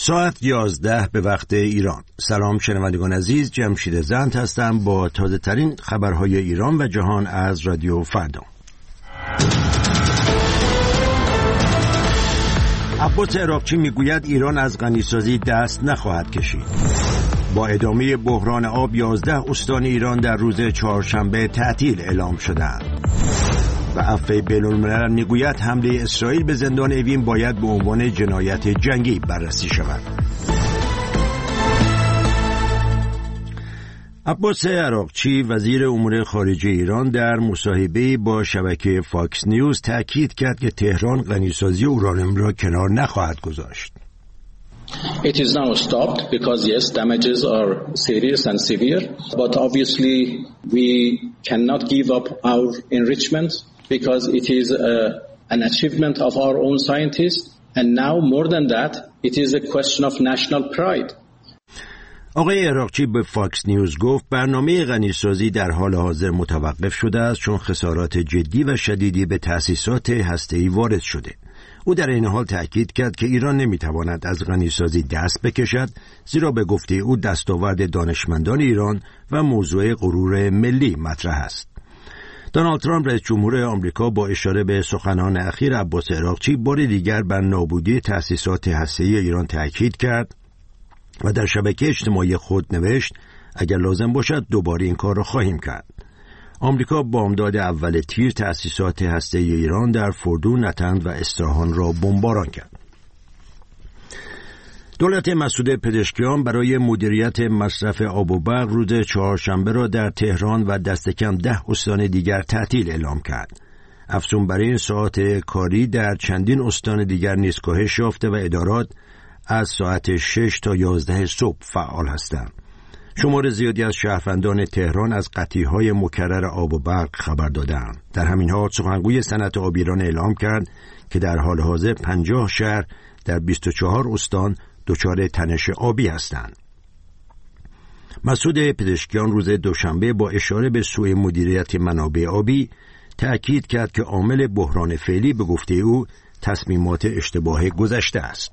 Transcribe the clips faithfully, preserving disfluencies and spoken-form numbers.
ساعت یازده به وقت ایران. سلام شنوندگان عزیز، جمشید زند هستم با تازه ترین خبرهای ایران و جهان از رادیو فردا. عباس عراقچی میگوید ایران از غنیسازی دست نخواهد کشید. با ادامه بحران آب یازده استان ایران در روز چهارشنبه تعطیل اعلام شدند. و عفو بین‌الملل میگوید حمله اسرائیل به زندان اوین باید به عنوان جنایت جنگی بررسی شود. عباس عراقچی وزیر امور خارجه ایران در مصاحبه‌ای با شبکه فاکس نیوز تاکید کرد که تهران غنیسازی اورانیوم را کنار نخواهد گذاشت. It is now stopped because yes, damages are serious and severe, but obviously we cannot give up our enrichment because it is a, an achievement of our own scientists, and now more than that, it is a question of national pride. آقای عراقچی به فاکس نیوز گفت برنامه غنیسازی در حال حاضر متوقف شده است چون خسارات جدی و شدیدی به تأسیسات هسته‌ای وارد شده. او در این حال تأکید کرد که ایران نمیتواند از غنیسازی دست بکشد، زیرا به گفته او دستاورد دانشمندان ایران و موضوع غرور ملی مطرح است. دونالد ترامپ رئیس جمهور آمریکا با اشاره به سخنان اخیر عباس عراقچی بار دیگر بر نابودی تأسیسات هسته‌ای ایران تأکید کرد و در شبکه اجتماعی خود نوشت اگر لازم باشد دوباره این کار را خواهیم کرد. آمریکا بامداد اول تیر تأسیسات هسته‌ای ایران در فردو، نطنز و اصفهان را بمباران کرد. دولت مسعود پزشکیان برای مدیریت مصرف آب و برق روز چهارشنبه را در تهران و دست کم ده استان دیگر تعطیل اعلام کرد. افزون بر این ساعات کاری در چندین استان دیگر نیز کاهش یافته و ادارات از ساعت شش تا یازده صبح فعال هستند. شمار زیادی از شهروندان تهران از قطعی‌های مکرر آب و برق خبر دادند. در همین حال سخنگوی صنعت آب ایران اعلام کرد که در حال حاضر پنجاه شهر در بیست و چهار استان دچار تنش آبی هستند. مسعود پزشکیان روز دوشنبه با اشاره به سوء مدیریت منابع آبی تأکید کرد که عامل بحران فعلی به گفته او تصمیمات اشتباه گذشته است.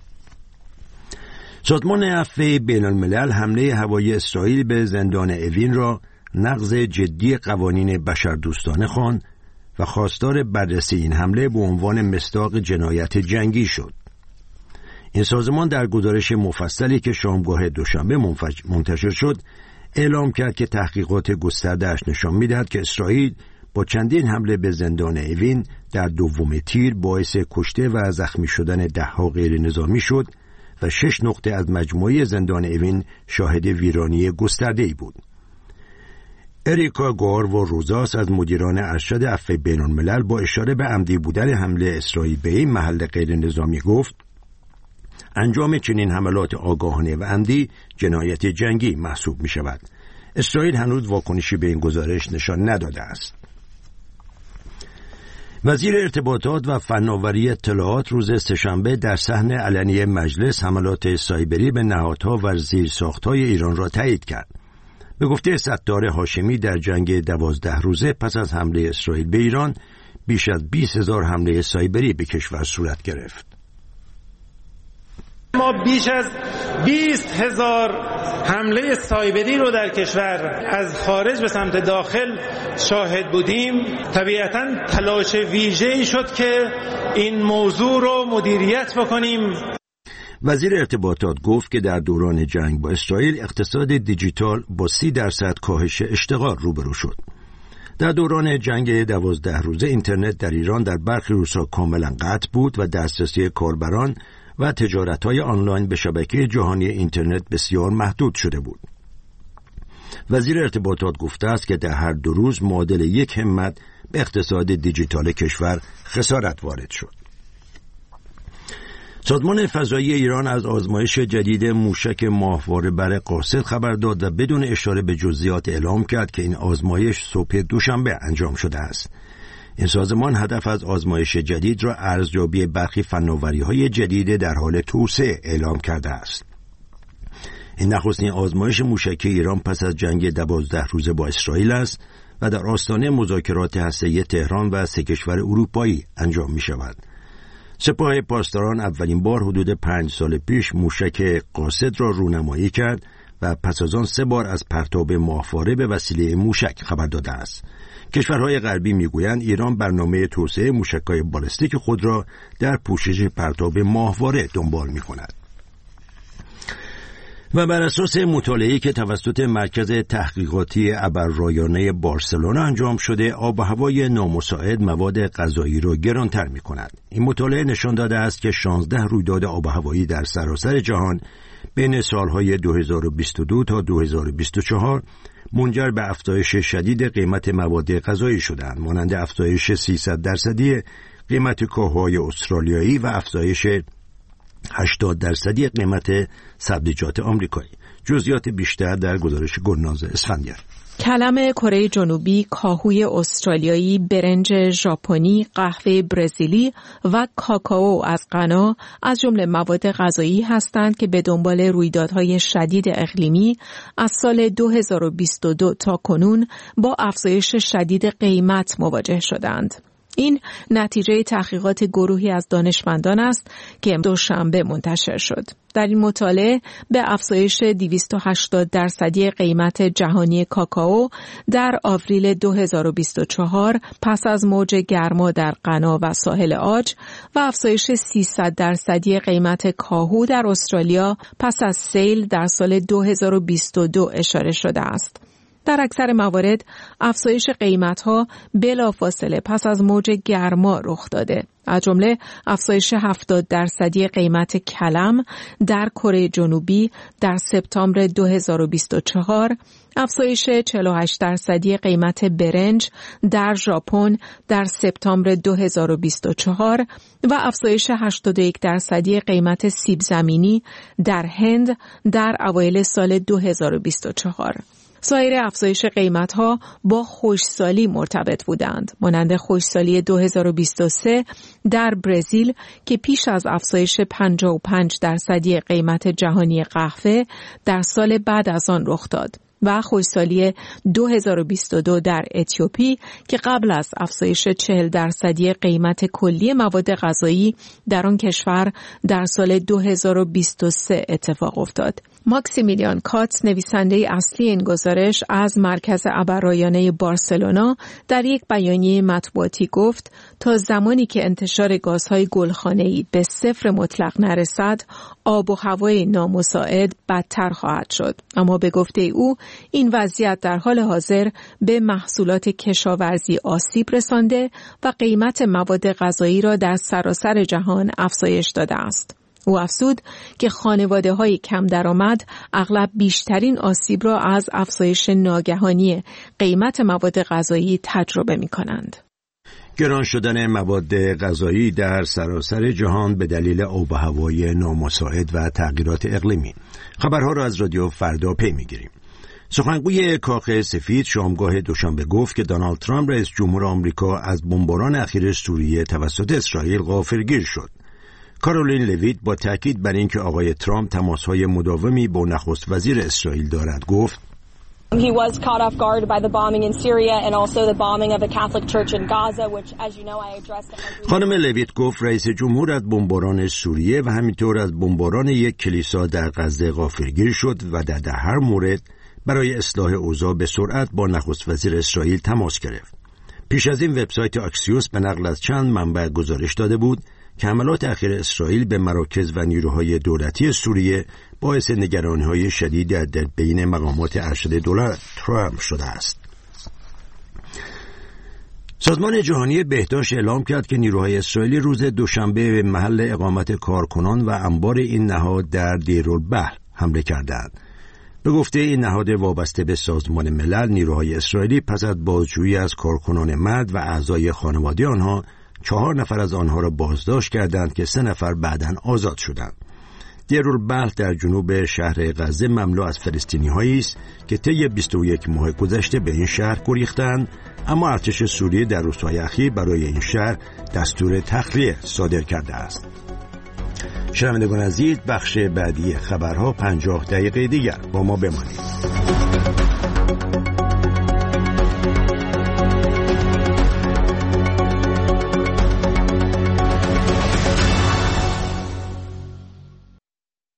سازمان عفو بین‌الملل حمله هوایی اسرائیل به زندان اوین را نقض جدی قوانین بشردوستانه خواند و خواستار بررسی این حمله به عنوان مصداق جنایت جنگی شد. این سازمان در گزارش مفصلی که شامگاه دوشنبه منتشر شد اعلام کرد که تحقیقات گسترده‌اش نشان می‌دهد که اسرائیل با چندین حمله به زندان اوین در دوم تیر باعث کشته و زخمی شدن ده‌ها غیر نظامی شد و شش نقطه از مجموعه زندان اوین شاهد ویرانی گسترده‌ای بود. اریکا گار و روزاس از مدیران ارشد عفو بین‌الملل با اشاره به عمدی بودن حمله اسرائیل به این محل غیر نظامی گفت انجام چنین حملات آگاهانه و عمدی جنایت جنگی محسوب می شود. اسرائیل هنوز واکنشی به این گزارش نشان نداده است. وزیر ارتباطات و فناوری اطلاعات روز سه‌شنبه در صحن علنی مجلس حملات سایبری به نهادها و زیرساخت‌های ایران را تایید کرد. به گفته ستار هاشمی در جنگ دوازده روزه پس از حمله اسرائیل به ایران بیش از بیست هزار حمله سایبری به کشور صورت گرفت. ما بیش از بیست هزار حمله سایبری رو در کشور از خارج به سمت داخل شاهد بودیم. طبیعتاً تلاش ویژه‌ای شد که این موضوع رو مدیریت بکنیم. وزیر ارتباطات گفت که در دوران جنگ با اسرائیل اقتصاد دیجیتال با سی درصد کاهش اشتغال روبرو شد. در دوران جنگ دوازده روزه اینترنت در ایران در برخی روزها کاملا قطع بود و دسترسی کاربران و تجارت‌های آنلاین به شبکه جهانی اینترنت بسیار محدود شده بود. وزیر ارتباطات گفته است که در هر دو روز معادل یک همت به اقتصاد دیجیتال کشور خسارت وارد شد. سازمان فضایی ایران از آزمایش جدید موشک ماهواره بر قاصد خبر داد و بدون اشاره به جزئیات اعلام کرد که این آزمایش صبح دوشنبه انجام شده است. این سازمان هدف از آزمایش جدید را ارزیابی برخی فناوری‌های جدید در حال توسعه اعلام کرده است. این نخستین آزمایش موشکی ایران پس از جنگ دوازده روزه با اسرائیل است و در آستانه مذاکرات هسته‌ای تهران و سه کشور اروپایی انجام می شود. سپاه پاسداران اولین بار حدود پنج سال پیش موشک قاصد را رونمایی کرد و پس از آن سه بار از پرتاب ماهواره به وسیله موشک خبر داده است. کشورهای غربی میگویند ایران برنامه توسعه موشک‌های بالستیک خود را در پوشش پرتاب ماهواره دنبال می‌کند. و بر اساس مطالعه‌ای که توسط مرکز تحقیقاتی ابررایانه بارسلونا انجام شده، آب و هوای نامساعد مواد غذایی را گرانتر می‌کند. این مطالعه نشان داده است که شانزده رویداد آب و هوایی در سراسر جهان بین سالهای دو هزار و بیست و دو تا دو هزار و بیست و چهار منجر به افزایش شدید قیمت مواد غذایی شدند، مانند افزایش سیصد درصدی قیمت کاهوهای استرالیایی و افزایش هشتاد درصدی قیمت سبزیجات آمریکایی. جزئیات بیشتر در گزارش گلناز اسفندیار. کلم کره جنوبی، کاهوی استرالیایی، برنج ژاپنی، قهوه برزیلی و کاکائو از غنا از جمله مواد غذایی هستند که به دنبال رویدادهای شدید اقلیمی از سال دو هزار و بیست و دو تا کنون با افزایش شدید قیمت مواجه شدند. این نتیجه تحقیقات گروهی از دانشمندان است که دوشنبه منتشر شد. در این مطالعه به افزایش دویست و هشتاد درصدی قیمت جهانی کاکائو در آوریل دو هزار و بیست و چهار پس از موج گرما در غنا و ساحل عاج و افزایش سیصد درصدی قیمت کاهو در استرالیا پس از سیل در سال دو هزار و بیست و دو اشاره شده است. در اکثر موارد افزایش قیمت‌ها بلافاصله پس از موج گرما رخ داده، از جمله افزایش هفتاد درصدی قیمت کلم در کره جنوبی در سپتامبر دو هزار و بیست و چهار، افزایش چهل و هشت درصدی قیمت برنج در ژاپن در سپتامبر دو هزار و بیست و چهار و افزایش هشتاد و یک درصدی قیمت سیب زمینی در هند در اوایل سال دو هزار و بیست و چهار. سایر افزایش قیمت‌ها با خشکسالی مرتبط بودند، مانند خشکسالی دو هزار و بیست و سه در برزیل که پیش از افزایش پنجاه و پنج درصدی قیمت جهانی قهوه در سال بعد از آن رخ داد و خشکسالی دو هزار و بیست و دو در اتیوپی که قبل از افزایش چهل درصدی قیمت کلی مواد غذایی در آن کشور در سال دو هزار و بیست و سه اتفاق افتاد. ماکسیمیلیان کاتس، نویسنده اصلی این گزارش از مرکز ابررایانه بارسلونا، در یک بیانیه مطبوعاتی گفت تا زمانی که انتشار گازهای گلخانه‌ای به صفر مطلق نرسد، آب و هوای نامساعد بدتر خواهد شد. اما به گفته او این وضعیت در حال حاضر به محصولات کشاورزی آسیب رسانده و قیمت مواد غذایی را در سراسر جهان افزایش داده است. او افزود که خانواده‌های کم درآمد اغلب بیشترین آسیب را از افزایش ناگهانی قیمت مواد غذایی تجربه می‌کنند. گران شدن مواد غذایی در سراسر جهان به دلیل آب و هوای نامساعد و تغییرات اقلیمی. خبرها را از رادیو فردا پی می‌گیریم. سخنگوی کاخ سفید شامگاه دوشنبه گفت که دونالد ترامپ رئیس جمهور آمریکا از بمباران اخیر سوریه توسط اسرائیل غافلگیر شد. کارولین لویت با تاکید بر اینکه آقای ترامپ تماس‌های مداومی با نخست وزیر اسرائیل دارد گفت He was caught off guard by the bombing in Syria and also the bombing of a Catholic church in Gaza, which, as you know, I addressed. خانم لویت گفت رئیس جمهور از بمباران سوریه و همینطور از بمباران یک کلیسا در غزه غافلگیر شد و در, در هر مورد برای اصلاح اوضاع به سرعت با نخست وزیر اسرائیل تماس گرفت. پیش از این وبسایت آکسیوس به نقل از چند منبع گزارش داده بود که حملات اخیر اسرائیل به مراکز و نیروهای دولتی سوریه باعث نگرانی‌های شدید در بین مقامات ارشد دولت ترامپ شده است. سازمان جهانی بهداشت اعلام کرد که نیروهای اسرائیلی روز دوشنبه به محل اقامت کارکنان و انبار این نهاد در دیرالبحر حمله کردند. به گفته این نهاد وابسته به سازمان ملل، نیروهای اسرائیلی پس از بازجویی از کارکنان مرد و اعضای خانواده آنها چهار نفر از آنها را بازداشت کردند که سه نفر بعداً آزاد شدند. دیرالبحر در جنوب شهر غزه مملو از فلسطینی‌هایی است که طی بیست و یک ماه گذشته به این شهر گریختند، اما ارتش سوریه در روزهای اخیر برای این شهر دستور تخلیه صادر کرده است. شنوندگان عزیز، بخش بعدی خبرها پنجاه دقیقه دیگر با ما بمانید.